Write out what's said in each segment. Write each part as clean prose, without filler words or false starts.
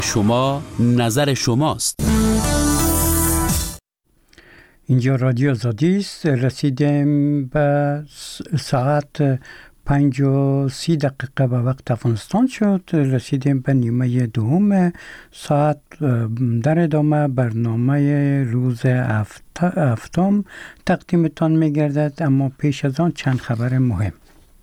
شما نظر شماست. اینجا رادیو آزادی است. رسیدیم به ساعت 5:30 به وقت افغانستان شد. رسیدیم به نیمه دوم ساعت. در ادامه برنامه روز هفتم تقدیمتان می‌گردد، اما پیش از آن چند خبر مهم.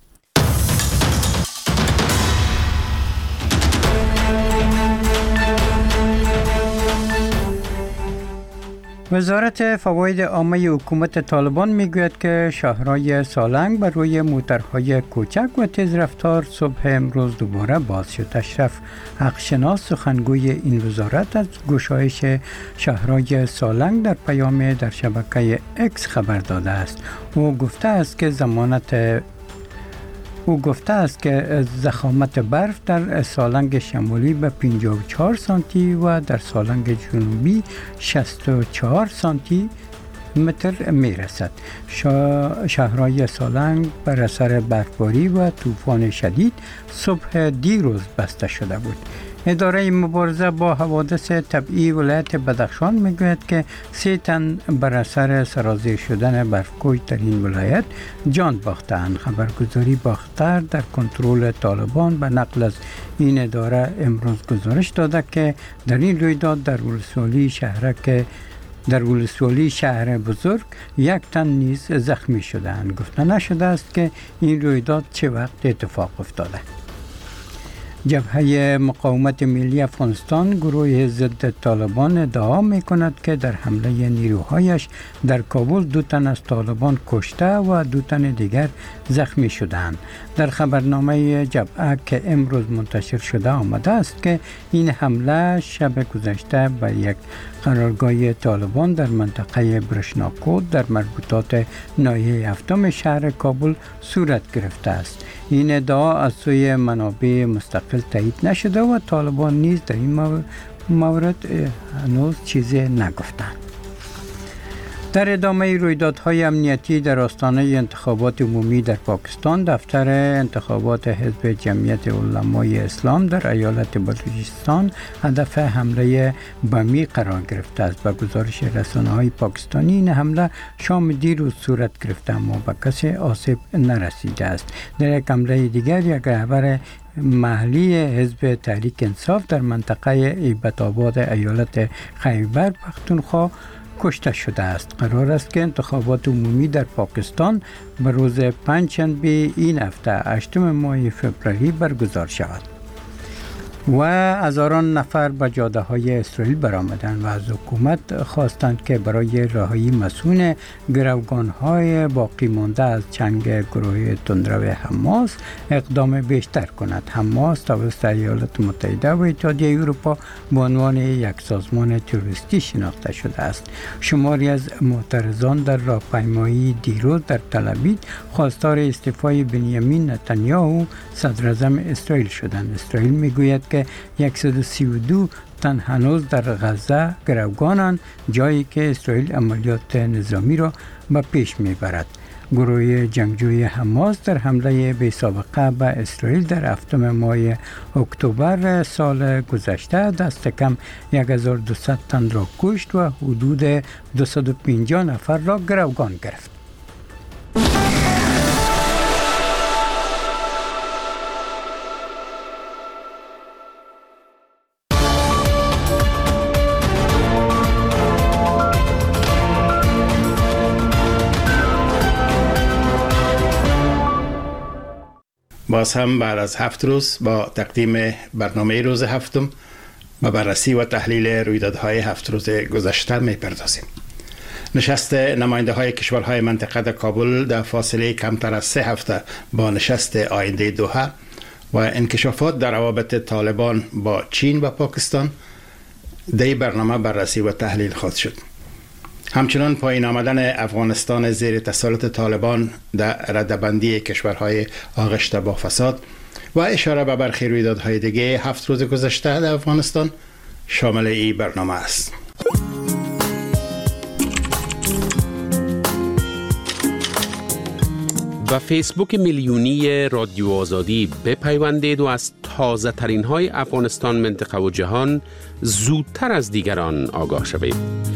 وزارت فواید عامه حکومت طالبان میگوید که شهرهای سالنگ بر روی موترهای کوچک و تیز رفتار صبح امروز دوباره باز شد. اشرف حقشناس سخنگوی این وزارت از گشایش شهرهای سالنگ در پیامی در شبکه اکس خبر داده است. او گفته است که ضخامت برف در سالنگ شمالی به 54 سانتی و در سالنگ جنوبی 64 سانتی متر می رسد. شهرهای سالنگ بر اثر برفباری و طوفان شدید صبح دیروز بسته شده بود. اداره مبارزه با حوادث طبیعی ولایت بدخشان میگوید که 3 تن بر اثر سرازیر شدن برفکوی در این ولایت جان باختند. خبرگزاری باختر در کنترل طالبان به نقل از این اداره امروز گزارش داده که در این رویداد در ولسوالی شهر بزرگ 1 تن نیز زخمی شدند. گفته نشده است که این رویداد چه وقت اتفاق افتاده. جبهه مقاومت ملی افغانستان گروه ضد طالبان ادعا می‌کند که در حمله نیروهایش در کابل 2 تن از طالبان کشته و 2 تن دیگر زخمی شدند. در خبرنامه جبهه که امروز منتشر شده آمده است که این حمله شب گذشته به یک قرارگاه طالبان در منطقه برشناکود در مربوطات ناحیه 7 شهر کابل صورت گرفته است. این ادعا از سوی منابع مستقل تایید نشده و طالبان نیز در این مورد هنوز چیزی نگفتند. در ادامه رویدادهای امنیتی در آستانه انتخابات عمومی در پاکستان، دفتر انتخابات حزب جمعیت علمای اسلام در ایالت بلوچستان هدف حمله بمی قرار گرفته است. به گزارش رسانه‌های پاکستانی این حمله شام دیروز صورت گرفته اما به کسی آسیب نرسیده است. در یک حمله دیگر یک رهبر محلی حزب تحریک انصاف در منطقه ایبت آباد ایالت خیبر پختونخوا کشته شده است. قرار است که انتخابات عمومی در پاکستان به روز پنجشنبه این هفته 8 ماه فوریه برگزار شود. و هزاران نفر به جاده های اسرائیل برآمدند و از حکومت خواستند که برای رهایی مسئول گروگان های باقی مانده از چنگ گروه تندرو حماس اقدام بیشتر کند. حماس توسط ایالات متحده و اتحادیه اروپا به عنوان یک سازمان تروریستی شناخته شده است. شماری از معترضان در راهپیمایی دیروز در تل‌آویو خواستار استعفای بنیامین نتانیاهو صدراعظم اسرائیل شدند. اسرائیل میگوید که 132 تن هنوز در غزه گروگانند، جایی که اسرائیل عملیات نظامی را به پیش میبرد. گروه جنگجوی حماس در حمله بی سابقه به اسرائیل در 7 ماه اکتبر سال گذشته دست کم 1200 تن را کشت و حدود 250 نفر را گروگان گرفت. باز هم بعد از 7 روز با تقدیم برنامه روز هفتم و بررسی و تحلیل رویدادهای 7 روز گذشته می‌پردازیم. نشست نماینده های کشورهای منطقه در کابل در فاصله کمتر از 3 هفته با نشست آینده دوحه و انکشافات در روابط طالبان با چین و پاکستان در برنامه بررسی و تحلیل خواهد شد. همچنان پایین آمدن افغانستان زیر تسلط طالبان در رده‌بندی کشورهای آغشته با فساد و اشاره به برخی رویدادهای دیگه 7 روز گذشته در افغانستان شامل این برنامه است. و فیسبوک میلیونی رادیو آزادی بپیوندید و از تازه ترین های افغانستان، منطقه و جهان زودتر از دیگران آگاه شوید.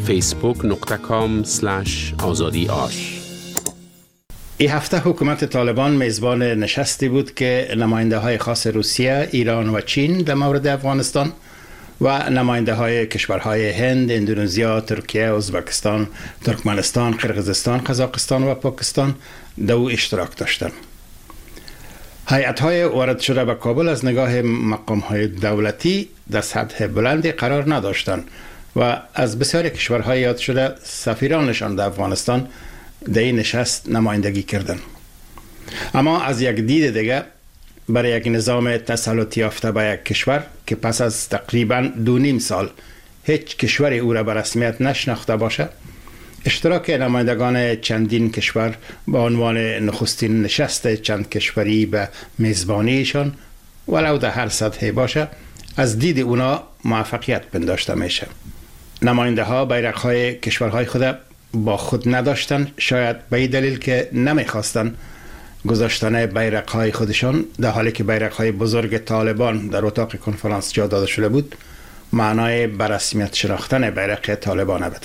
facebook.com/azadi ash. این هفته حکومت طالبان میزبان نشستی بود که نماینده های خاص روسیه، ایران و چین در مورد افغانستان و نماینده های کشورهای هند، اندونزیا، ترکیه، ازبکستان، ترکمنستان، قرقیزستان، قزاقستان و پاکستان در او اشتراک داشتند. هیئت‌های وارد شده به کابل از نگاه مقام‌های دولتی در سطح بلندی قرار نداشتند و از بسیاری کشورهای یاد شده سفیرانشان در افغانستان در این نشست نمایندگی کردند. اما از یک دید دیگه برای یک نظام تسلط یافته به یک کشور که پس از تقریباً 2.5 سال هیچ کشوری او را به رسمیت نشناخته باشه، اشتراک نمایندگان چندین کشور به عنوان نخستین نشست چند کشوری به میزبانیشان ولو در هر سطحی باشه از دید اونا موفقیت پنداشته میشه. نماینده ها بیرق های کشورهای خود با خود نداشتن، شاید به این دلیل که نمیخواستن گذاشتن بیرق های خودشان در حالی که بیرق های بزرگ طالبان در اتاق کنفرانس جا داده شده بود معنای به رسمیت شناختن بیرق طالبان بده.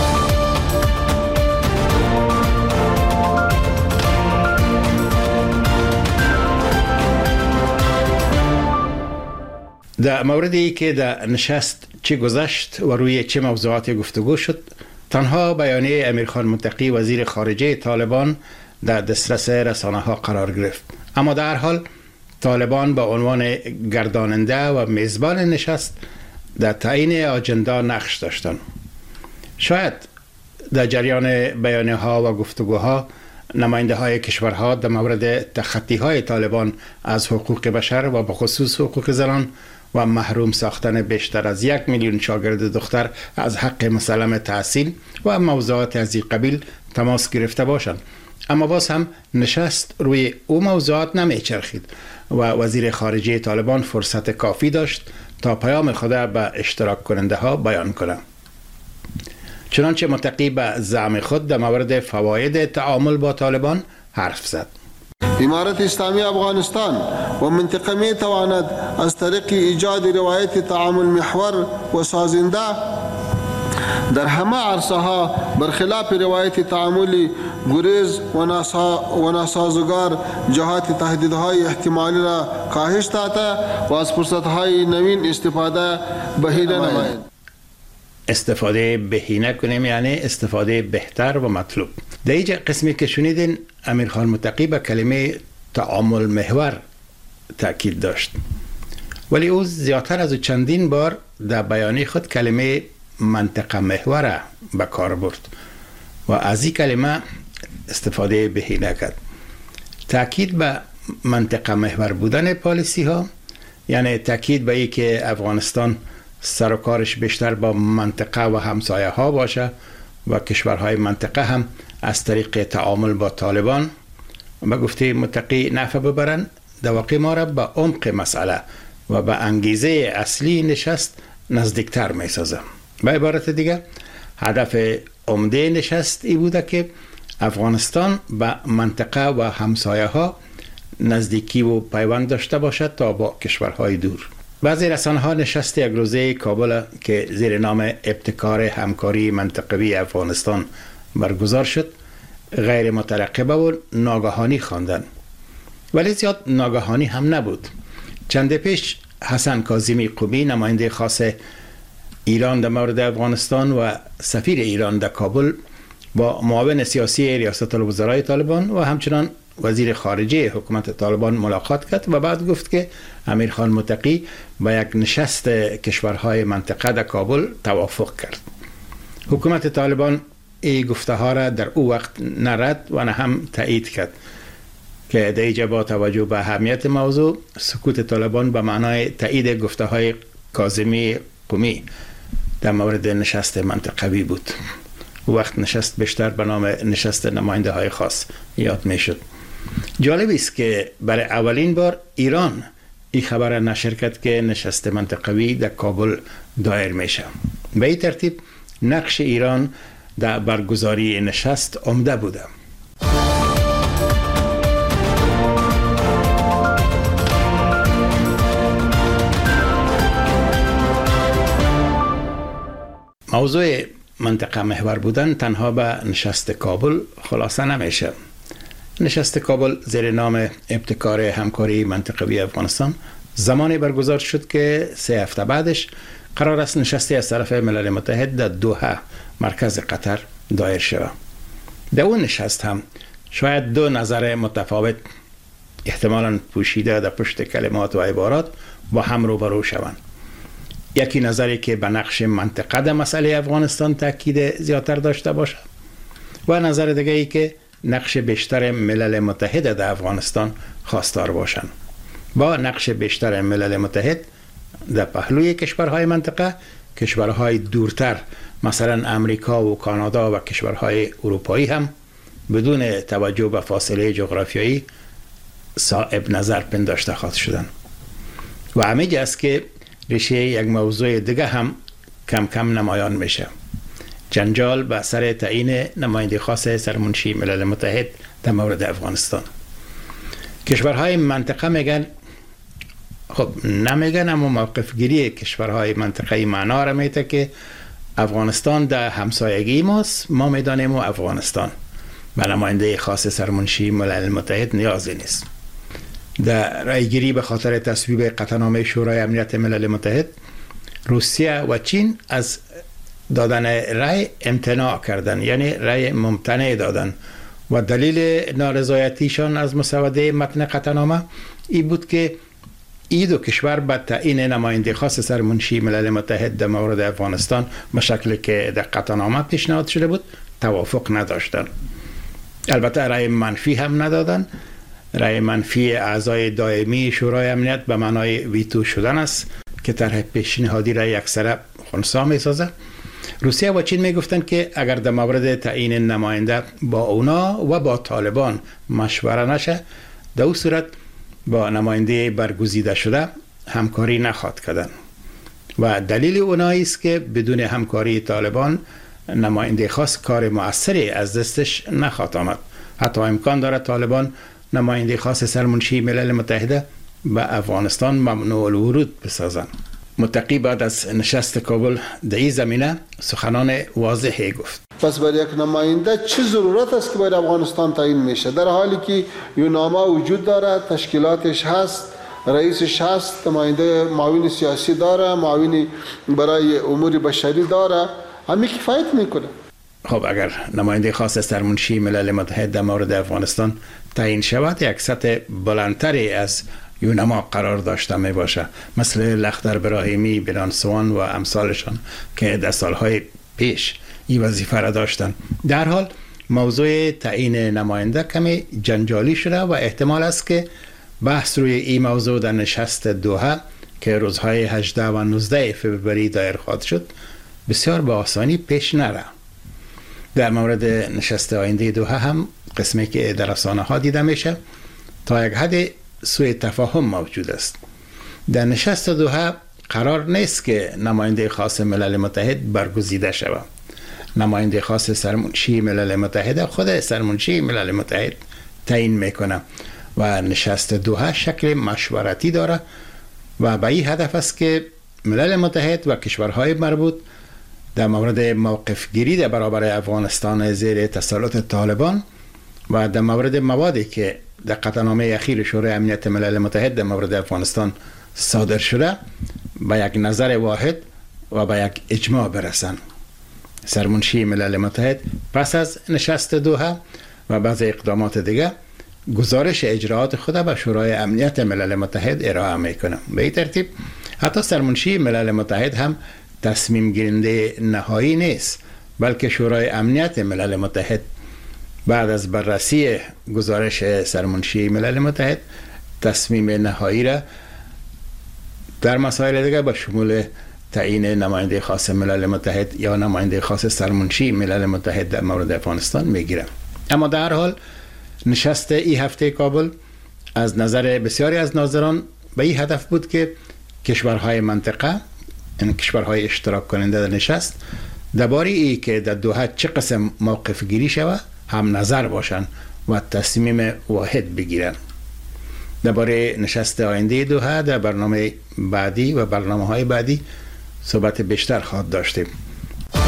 در موردی که در نشست چه گذشت و روی چه موضوعاتی گفتگو شد، تنها بیانیه امیرخان متقی وزیر خارجه طالبان در دسترس رسانه ها قرار گرفت. اما در حال طالبان به عنوان گرداننده و میزبان نشست در تعیین آجندا نقش داشتند. شاید در جریان بیانیه ها و گفتگوها نماینده های کشورها در مورد تخطی های طالبان از حقوق بشر و به خصوص حقوق زنان و محروم ساختن بیشتر از 1 میلیون شاگرد دختر از حق مسلم تحصیل و موضوعات از این قبیل تماس گرفته باشند. اما باز هم نشست روی او موضوعات نمیچرخید و وزیر خارجه طالبان فرصت کافی داشت تا پیام خود به اشتراک کننده ها بیان کنه. چنانچه متقی به زعم خود در مورد فواید تعامل با طالبان حرف زد. امارت اسلامی افغانستان و منطقه می تواند از طریق ایجاد روایت تعامل محور و سازنده در همه عرصه ها برخلاف روایت تعاملی گریز و ناسازگار جهات تهدیدهای احتمالی را کاهش داده و از فرصتهای نوین استفاده بهینه نماید. استفاده بهینه کنیم یعنی استفاده بهتر و مطلوب. در اینجا قسمی که شنیدین امیرخان متقی به کلمه تعامل محور تأکید داشت، ولی او زیادتر از چندین بار در بیانیه خود کلمه منطقه محور به کار برد و از این کلمه استفاده بهینه کرد. تأکید به منطقه محور بودن پالیسی ها یعنی تأکید به این که افغانستان سر و کارش بیشتر با منطقه و همسایه ها باشه و کشورهای منطقه هم از طریق تعامل با طالبان به گفته متقی نفع ببرن، در واقع ما را به عمق مسئله و به انگیزه اصلی نشست نزدیکتر می سازه. به عبارت دیگه هدف عمده نشست ای بوده که افغانستان به منطقه و همسایه ها نزدیکی و پیوند داشته باشد تا با کشورهای دور. بعضی رسانه ها نشست یک روزه کابل که زیر نام ابتکار همکاری منطقوی افغانستان برگزار شد غیر مترقبه و ناگهانی خواندن، ولی زیاد ناگهانی هم نبود. چند پیش حسن کاظمی قمی نماینده خاص ایران در مورد افغانستان و سفیر ایران در کابل با معاون سیاسی ریاست الوزرای طالبان و همچنان وزیر خارجه حکومت طالبان ملاقات کرد و بعد گفت که امیرخان متقی با یک نشست کشورهای منطقه در کابل توافق کرد. حکومت طالبان این گفته ها را در او وقت نرد و نه هم تایید کرد که در اینجا با توجه به اهمیت موضوع سکوت طالبان به معنای تایید گفته های کاظمی قمی در مورد نشست منطقوی بود. وقت نشست بیشتر به نام نشست نماینده های خاص یاد می شد. جالب است که برای اولین بار ایران این خبر نشر کرد که نشست منطقوی در کابل دایر میشه. به این ترتیب نقش ایران در برگزاری نشست عمده بوده. موضوع منطقه محور بودن تنها به نشست کابل خلاصه نمیشه. نشست کابل زیر نام ابتکار همکاری منطقوی افغانستان زمانی برگزار شد که 3 هفته بعدش قرار است نشستی از طرف ملل متحد در دوحه مرکز قطر دایر شود. در اون نشست هم شاید 2 نظر متفاوت احتمالاً پوشیده در پشت کلمات و عبارات با هم روبرو شوند. یکی نظری که به نقش منطقه در مسئله افغانستان تاکید زیادتر داشته باشد و نظر دیگری که نقش بیشتر ملل متحد در افغانستان خواستار باشند. با نقش بیشتر ملل متحد در پهلوی کشورهای منطقه، کشورهای دورتر مثلا امریکا و کانادا و کشورهای اروپایی هم بدون توجه به فاصله جغرافیایی صاحب نظر پنداشته خواهد شدند. و همین است که ریشه یک موضوع دیگه هم کم کم نمایان میشه. جنجال به سر تعیین نماینده خاص سرمنشی ملل متحد در مورد افغانستان. کشورهای منطقه میگن، خب نمیگن، اما موقف گیری کشورهای منطقه معنا را میده که افغانستان در همسایگی ماست، ما میدانیم و افغانستان به نماینده خاص سرمنشی ملل متحد نیازی نیست. در رأیگیری به خاطر تصویب قطعنامه شورای امنیت ملل متحد، روسیه و چین از دادن رأی امتناع کردن، یعنی رأی ممتنع دادن و دلیل نارضایتیشان از مسوده متن قطعنامه این بود که این 2 کشور به تعیین نماینده خاص سرمنشی ملل متحد در مورد افغانستان به شکلی که در قطعنامه پیشنهاد شده بود توافق نداشتند. البته رأی منفی هم ندادن. رأی منفی اعضای دائمی شورای امنیت به معنای ویتو شدن است که طرح پیشنهادی را یکسره خنثی می‌سازد. روسیه و چین میگفتند که اگر در مورد تعیین نماینده با اونا و با طالبان مشوره نشه، در اون صورت با نماینده برگزیده شده همکاری نخواهد کردن. و دلیل اونایی است که بدون همکاری طالبان نماینده خاص کار مؤثری از دستش نخواهد آمد. حتی امکان دارد طالبان نماینده خاص سرمنشی ملل متحد به افغانستان ممنوع الورود بسازند. متقی بعد از نشست کابل در این زمینه سخنان واضحی گفت. پس برای یک نماینده چه ضرورت است که برای افغانستان تعیین میشه؟ در حالی که یه نامه وجود داره، تشکیلاتش هست، رئیسش هست، نماینده معاون سیاسی داره، معاون برای امور بشری داره، همین کفایت میکنه. خب اگر نماینده خاص سرمنشی ملل متحد در مورد افغانستان تعیین شود، یک سطح بلندتری از یونما قرار داشته می باشه، مثل لخدر براهیمی، بنان سوان و امثالشان که در سالهای پیش این وظیفه را داشتن. در حال موضوع تعیین نماینده کمی جنجالی شده و احتمال است که بحث روی این موضوع در نشست دوحه که روزهای 18 و 19 فوریه دایر خواهد شد بسیار به آسانی پیش نره. در مورد نشست آینده دوحه هم قسمی که در رسانه‌ها دیده میشه تا یک حد سوء تفاهم موجود است. در نشست دوحه قرار نیست که نماینده خاص ملل متحد برگزیده شود. نماینده خاص سرمنشی ملل متحد خود سرمنشی ملل متحد تعیین میکنه و نشست دوحه شکل مشورتی داره و به این هدف است که ملل متحد و کشورهای مربوط در مورد موقف گیری در برابر افغانستان زیر تسلط طالبان و در مورد موادی که در قطعنامه اخیر شورای امنیت ملل متحد در مورد افغانستان صادر شده به یک نظر واحد و به یک اجماع برسند. سرمنشی ملل متحد پس از نشست دوحه و بعض اقدامات دیگه گزارش اجراات خود به شورای امنیت ملل متحد ارائه میکنه. به این ترتیب حتی سرمنشی ملل متحد هم تصمیم گیرنده نهایی نیست، بلکه شورای امنیت ملل متحد بعد از بررسی گزارش سرمنشی ملل متحد تصمیم نهایی را در مسائل دیگه به شمول تعیین نماینده خاص ملل متحد یا نماینده خاص سرمنشی ملل متحد در مورد افغانستان میگیره. اما در حال نشست این هفته کابل از نظر بسیاری از ناظران به این هدف بود که کشورهای منطقه، یعنی کشورهای اشتراک کننده در نشست، درباره ای که در دوحه چه قسم موقف گیری شود هم نظر باشند و تصمیم واحد بگیرن. درباره نشست آینده دوحه در برنامه بعدی و برنامه‌های بعدی صحبت بیشتر خواهد داشتیم.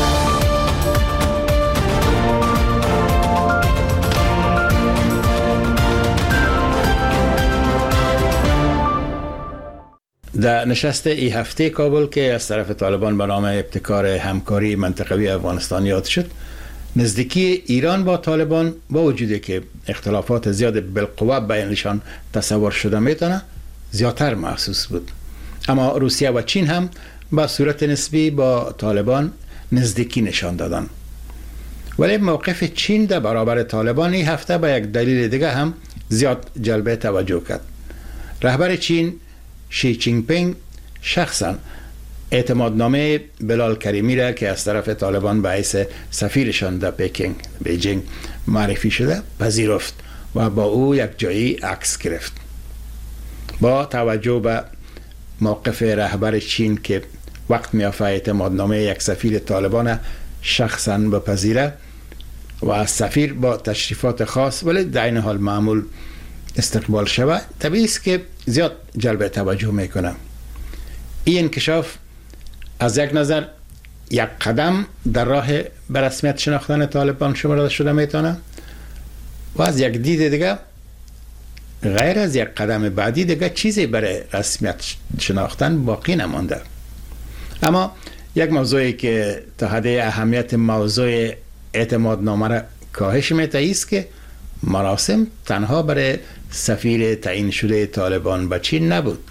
در نشست ای هفته کابل که از طرف طالبان به نام ابتکار همکاری منطقوی افغانستان یاد شد، نزدیکی ایران با طالبان با وجودی که اختلافات زیاد بالقوه بینشان تصور شده میتونه زیادتر محسوس بود، اما روسیه و چین هم با صورت نسبی با طالبان نزدیکی نشان دادن. ولی موقف چین در برابر طالبان این هفته به یک دلیل دیگه هم زیاد جلب توجه کرد. رهبر چین شی جین پینگ شخصا اعتمادنامه بلال کریمی را که از طرف طالبان به حیث سفیرشان در بیجینگ معرفی شده پذیرفت و با او یک جایی عکس گرفت. با توجه به موقف رهبر چین که وقت میافته اعتمادنامه یک سفیر طالبان شخصا بپذیره و از سفیر با تشریفات خاص ولی در این حال معمول استقبال شود، طبیعی است که زیاد جلب توجه میکنه. این انکشاف از یک نظر یک قدم در راه به رسمیت شناختن طالبان شمرده شده میتونه و از یک دید دیگه غیر از یک قدم بعدی دیگه چیزی برای رسمیت شناختن باقی نمانده. اما یک موضوعی که تا حد اهمیت موضوع اعتمادنامه را کاهش میده است که مراسم تنها برای سفیر تعیین شده طالبان به چین نبود.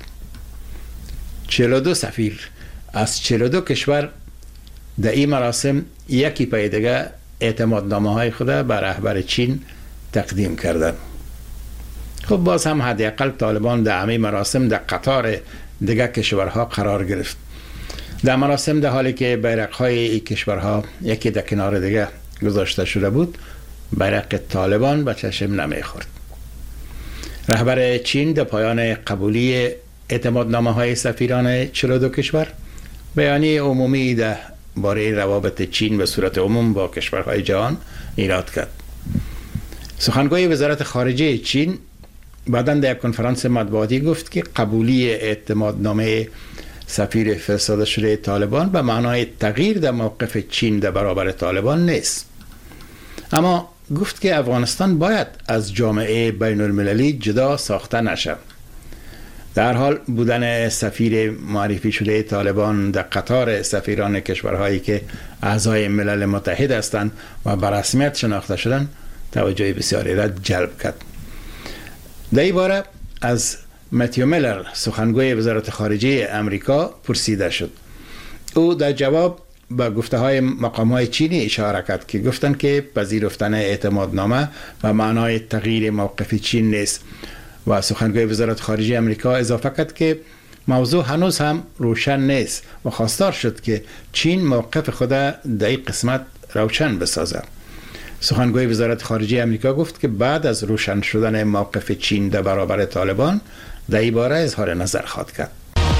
42 سفیر از 42 کشور در این مراسم یکی پای دیگه اعتمادنامه های خود به رهبر چین تقدیم کردند. خب باز هم حداقل طالبان در همه مراسم در قطار دیگه کشورها قرار گرفت. در مراسم در حالی که بیرق‌های این کشورها یکی در کنار دیگه گذاشته شده بود، بیرق طالبان به چشم نمیخورد. رهبر چین در پایان قبولی اعتمادنامه های سفیران 42 کشور بیانیه عمومی در باره روابط چین به صورت عموم با کشورهای جهان ایراد کرد. سخنگوی وزارت خارجه چین بعداً در یک کنفرانس مطبوعاتی گفت که قبولی اعتمادنامه سفیر فرستاده شده طالبان به معنای تغییر در موقف چین در برابر طالبان نیست، اما گفت که افغانستان باید از جامعه بین المللی جدا ساخته نشد. در حال بودن سفیر معرفی شده طالبان در قطار سفیران کشورهایی که اعضای ملل متحد هستند و به رسمیت شناخته شدند توجه بسیاری را جلب کرد. در این باره از متیو میلر سخنگوی وزارت خارجه امریکا پرسیده شد. او در جواب به گفته های مقام های چینی اشاره کرد که گفتند که پذیرفتن اعتمادنامه و معنای تغییر موقف چین نیست و سخنگوی وزارت خارجه امریکا اضافه کرد که موضوع هنوز هم روشن نیست و خواستار شد که چین موقف خود در این قسمت روشن بسازد. سخنگوی وزارت خارجه امریکا گفت که بعد از روشن شدن موقف چین در برابر طالبان در این باره اظهار نظر خواهد کرد.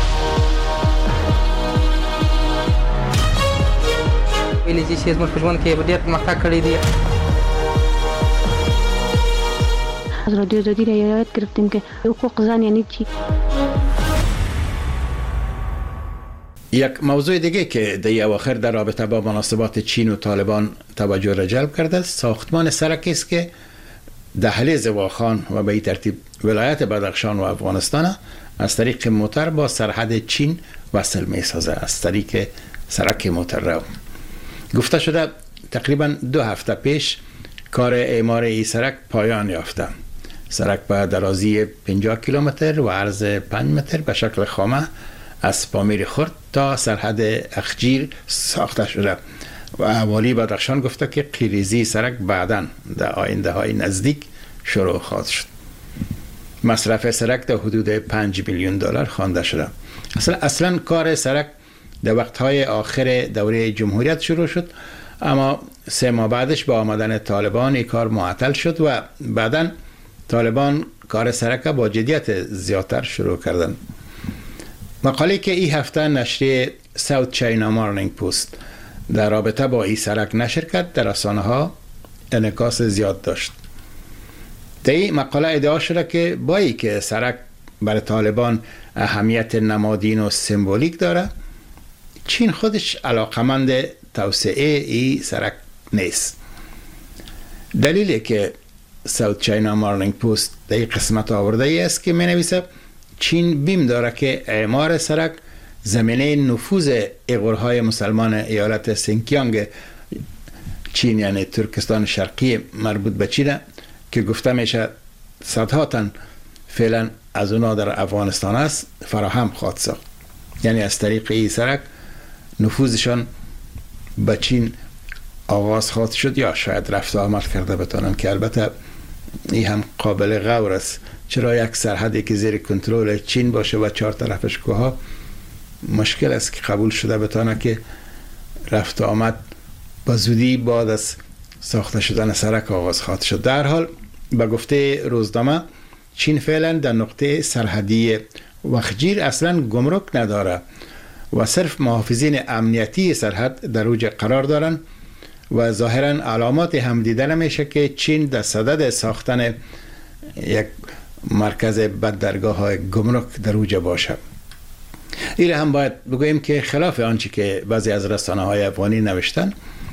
از رادیو آزادی را یاد گرفتیم که حقوق زن یعنی چی. یک موضوع دیگه که در اواخر در رابطه با مناسبات چین و طالبان توجه را جلب کرده است ساختمان سرکی است که دهلیز واخان و به این ترتیب ولایت بدخشان و افغانستان از طریق موتر با سرحد چین وصل می سازه. از طریق سرک موتر رو گفته شده تقریبا 2 هفته پیش کار اعمار این سرک پایان یافته. سرک با درازی 50 کیلومتر و عرض 5 متر به شکل خامه از پامیر خرد تا سرحد اخجیر ساخته شده و اهالی بدخشان گفته که قیریزی سرک بعداً در آینده های نزدیک شروع خواهد شد. مصرف سرک در حدود 5 میلیون دلار خوانده شده. اصلا کار سرک در وقتهای آخر دوره جمهوریت شروع شد، اما 3 ماه بعدش با آمدن طالبان این کار معطل شد و بعداً طالبان کار سرک با جدیت زیادتر شروع کردند. مقاله که این هفته نشریه ساوت چاینا مارنینگ پوست در رابطه با این سرک نشر کرد در رسانه ها انعکاس زیاد داشت. در این مقاله ادعا شده که با ای که سرک برای طالبان اهمیت نمادین و سمبولیک داره، چین خودش علاقمند توسعه این سرک نیست. دلیلی که ساوت چاینا مارنینگ پوست در این قسمت آورده ای است که می نویسه چین بیم داره که اعمار سرک زمینه نفوذ ایغورهای مسلمان ایالت سینکیانگ چین، یعنی ترکستان شرقی مربوط به چینه، که گفته میشه صدها تن فعلا از اونا در افغانستان است، فراهم خواهد ساخت. یعنی از طریق این سرک نفوذشان به چین آغاز خواهد شد، یا شاید رفت و آمد کرده بتانن، که البته این هم قابل غور است. چرا یک سرحدی که زیر کنترل چین باشه و 4 طرفش کوها، مشکل است که قبول شده بتانه که رفت و آمد با زودی بعد از ساخته شدن سرک آغاز خواهد شد. در حال به گفته روزنامه چین فعلا در نقطه سرحدی وخجیر اصلا گمرک نداره و صرف محافظین امنیتی سرحد در اوج قرار دارن و ظاهرا علامات هم دیده نمیشه که چین در صدد ساختن یک مرکز بندرگاه های گمرک در اوج باشه. این هم باید بگوییم که خلاف آنچه که بعضی از رسانه های افغانی نوشتن،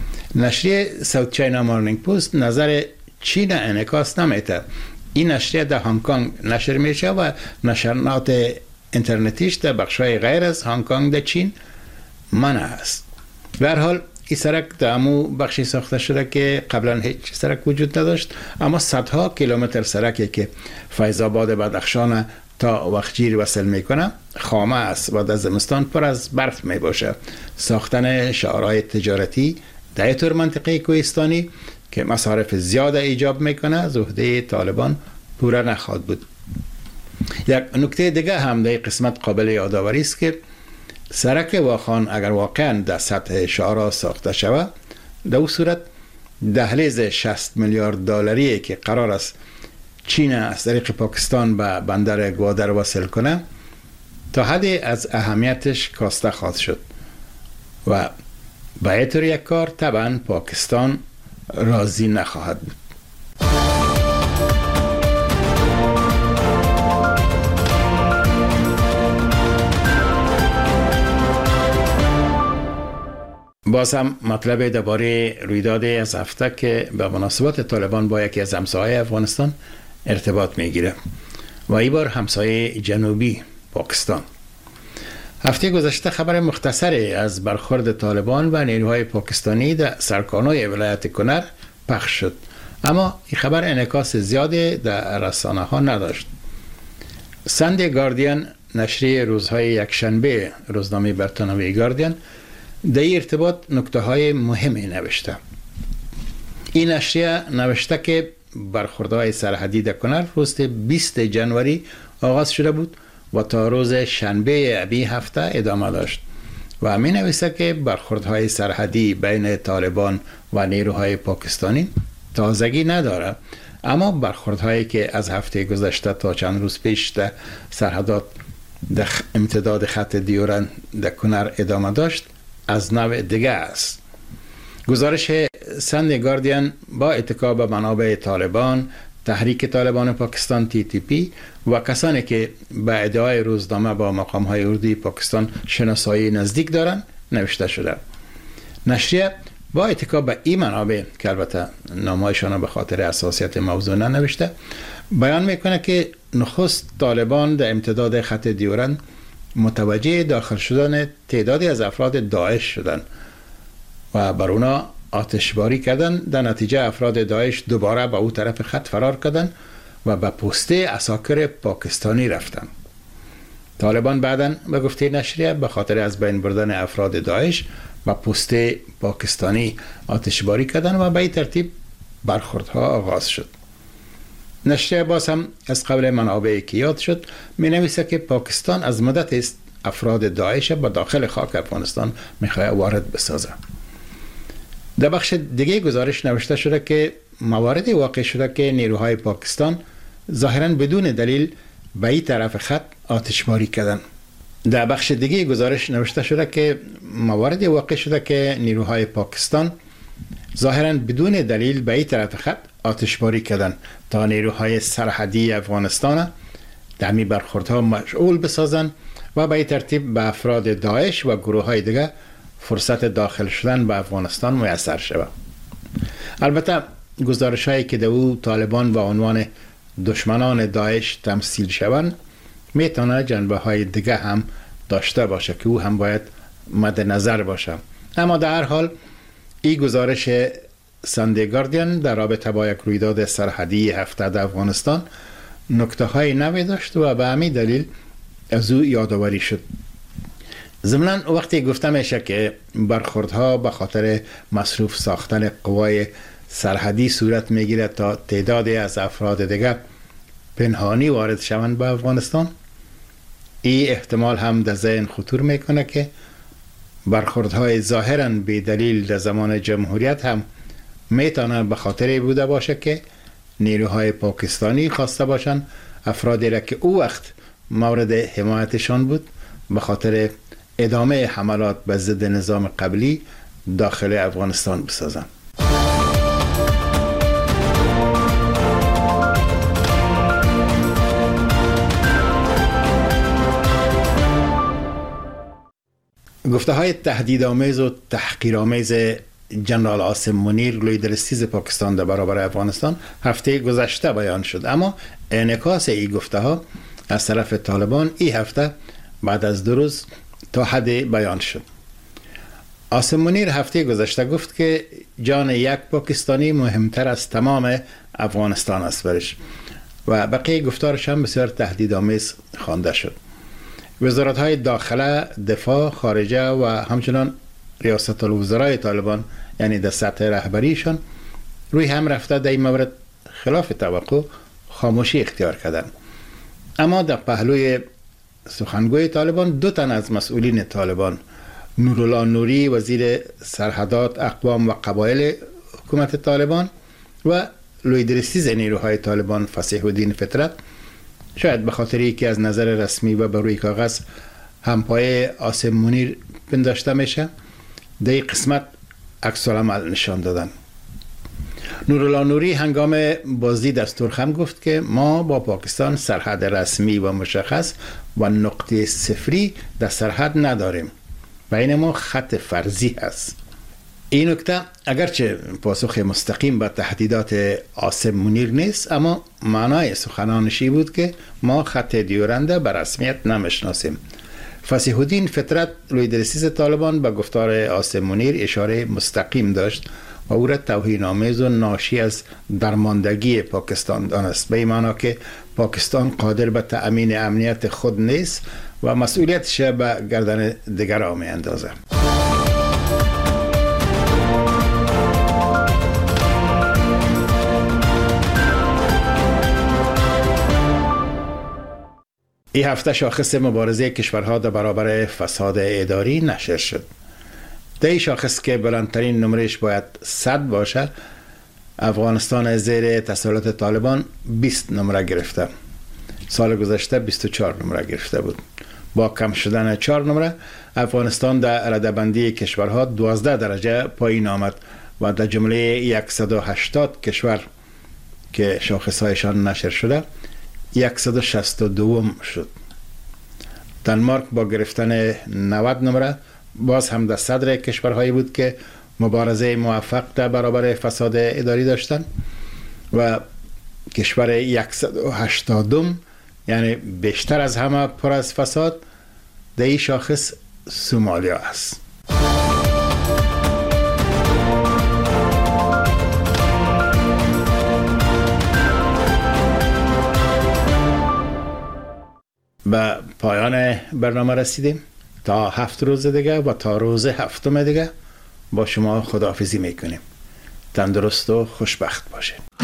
نشریه ساوت چاینا مورنینگ پست نظر چین انعکاس نمیده. این نشریه در هنگ کنگ نشر میشه و نشریات اینترنتیش در بخش‌های غیر از هنگ کنگ در چین منع است. به هر حال این سرک در امو بخشی ساخته شده که قبلا هیچ سرک وجود نداشت، اما صدها کیلومتر سرکی که فیض آباد بدخشان تا وخجیر وصل میکنه خامه است و در زمستان پر از برف می باشه. ساختن شعارهای تجارتی در طور منطقه کوهستانی که مصارف زیاد ایجاب میکنه از عهده طالبان پوره نخواهد بود. یک نکته دیگه هم در قسمت قابل یادآوری است که سرک واخان اگر واقعا در سطح شعارها ساخته شود، در اون صورت دهلیز 60 میلیارد دلاری که قرار است چین از طریق پاکستان به بندر گوادر وصل کنه تا حدی از اهمیتش کاسته خواهد شد و به اینطور یک کار طبعا پاکستان راضی نخواهد بود. باز هم مطلب درباره رویداد از هفته که به مناسبت طالبان با یکی از همسایه افغانستان ارتباط میگیره و این بار همسایه جنوبی پاکستان. هفته گذشته خبر مختصری از برخورد طالبان و نیروهای پاکستانی در سرکانای ولایت کنر پخش شد، اما این خبر انعکاس زیادی در رسانه ها نداشت. ساندی گاردین، نشریه روزهای یکشنبه روزنامه بریتانیایی گاردین، در این ارتباط نکته های مهمی نوشته. این نشریه نوشته که برخوردهای سرحدی در کنر روز 20 جنوری آغاز شده بود و تا روز شنبه ابی هفته ادامه داشت و می نویسه که برخوردهای سرحدی بین طالبان و نیروهای پاکستانی تازگی نداره، اما برخوردهایی که از هفته گذشته تا چند روز پیش در سرحدات در امتداد خط دیورند در کنر ادامه داشت از نوع دیگه است. گزارش ساندی گاردین با اتکا به منابع طالبان، تحریک طالبان پاکستان TTP و کسانی که به ادعای روزنامه با مقام‌های اردوی پاکستان شناسایی نزدیک دارند نوشته شده. نشریه با اتکا به این منابع که البته نامه‌هایشان به خاطر حساسیت موضوع ننوشته، بیان میکنه که نخست طالبان در امتداد خط دیورند متوجه داخل شدن تعدادی از افراد داعش شدند و بر اونا آتشباری کردن. در نتیجه افراد داعش دوباره به او طرف خط فرار کردن و به پسته عساکر پاکستانی رفتن. طالبان بعداً به گفته نشریه به خاطر از بین بردن افراد داعش و پسته پاکستانی آتشباری کردن و به این ترتیب برخوردها آغاز شد. نشریه باز هم از قبل منابعی که یاد شد می نویسه که پاکستان از مدت است افراد داعش به داخل خاک افغانستان میخواه وارد بسازه. در بخش دیگه گزارش نوشته شده که مواردی واقع شده که نیروهای پاکستان ظاهراً بدون دلیل به این طرف خط آتشباری کردن. در بخش دیگه گزارش نوشته شده که مواردی واقع شده که نیروهای پاکستان ظاهراً بدون دلیل به این طرف خط آتشباری کردن تا نیروهای سرحدی افغانستان در می برخوردها مشغول بسازن و به این ترتیب به افراد داعش و گروه های دیگه فرصت داخل شدن به افغانستان میسر شود. البته گزارش هایی که در او طالبان با عنوان دشمنان داعش تمثیل شوند میتونه جنبه های دیگه هم داشته باشه که او هم باید مد نظر باشه. اما در هر حال این گزارش ساندی گاردین در رابطه با یک رویداد سرحدی هفته در افغانستان نکته های نوی داشت و به همین دلیل از او یادآوری شد. ضمناً وقتی گفته میشه که برخوردها به خاطر مصروف ساختن قوای سرحدی صورت میگیره تا تعدادی از افراد دیگر پنهانی وارد شوند به افغانستان، این احتمال هم در ذهن خطور میکنه که برخوردهای ظاهراً بی دلیل در زمان جمهوریت هم میتونه به خاطر بوده باشه که نیروهای پاکستانی خواسته باشند افرادی را که او وقت مورد حمایتشان بود به خاطر ادامه حملات به ضد نظام قبلی داخل افغانستان بسازند. گفته های تهدیدآمیز و تحقیرآمیز جنرال عاصم منیر لیدر سیز پاکستان در برابر افغانستان هفته گذشته بیان شد، اما انعکاس این گفته ها از طرف طالبان این هفته بعد از 2 روز تا حد بیان شد. عاصم منیر هفته گذشته گفت که جان یک پاکستانی مهمتر از تمام افغانستان است برش و بقیه گفتارش هم بسیار تهدیدآمیز خوانده شد. وزارت‌های داخله، دفاع، خارجه و همچنان ریاست الوزرای طالبان یعنی در سطح رهبریشان روی هم رفته در این مورد خلاف توقع خاموشی اختیار کردند. اما در پهلوی سخنگوی طالبان 2 تن از مسئولین طالبان، نورالله نوری وزیر سرحدات، اقوام و قبایل حکومت طالبان و لیدر سیز نیروهای طالبان فصیح الدین فطرت، شاید به خاطر یکی از نظر رسمی و بر روی کاغذ همپای عاصم منیر پنداشته میشه، در این قسمت عکس العمل نشان دادن. نورالله نوری هنگام بازدید از ترخم گفت که ما با پاکستان سرحد رسمی و مشخص و نقطه صفری در سرحد نداریم، بین ما خط فرضی است. این نکته اگرچه پاسخ مستقیم به تهدیدات عاصم منیر نیست، اما معنای سخنانشی بود که ما خط دیورنده به رسمیت نمیشناسیم. فصیح الدین فطرت لیدر سیز طالبان به گفتار عاصم منیر اشاره مستقیم داشت و او را توهین‌آمیز و ناشی از درماندگی پاکستان دانست، به این معنا که پاکستان قادر به تأمین امنیت خود نیست و مسئولیتش به گردن دیگران می‌اندازه. این هفته شاخص مبارزه کشورها در برابر فساد اداری نشر شد. در این شاخص که بلندترین نمرش باید 100 باشه، افغانستان زیر تسلط طالبان 20 نمره گرفته. سال گذشته 24 نمره گرفته بود. با کم شدن 4 نمره افغانستان در رده‌بندی کشورها 12 درجه پایین آمد و در جمله 180 کشور که شاخصهایشان نشر شده 162 شد. دانمارک با گرفتن 90 نمره باز هم در صدر کشورهایی بود که مبارزه موفق در برابر فساد اداری داشتند و کشور 180 یعنی بیشتر از همه پر از فساد در این شاخص سومالیا است. به پایان برنامه رسیدیم. تا 7 روز دیگه و تا روز 7 دیگه با شما خداحافظی میکنیم. تندرست و خوشبخت باشید.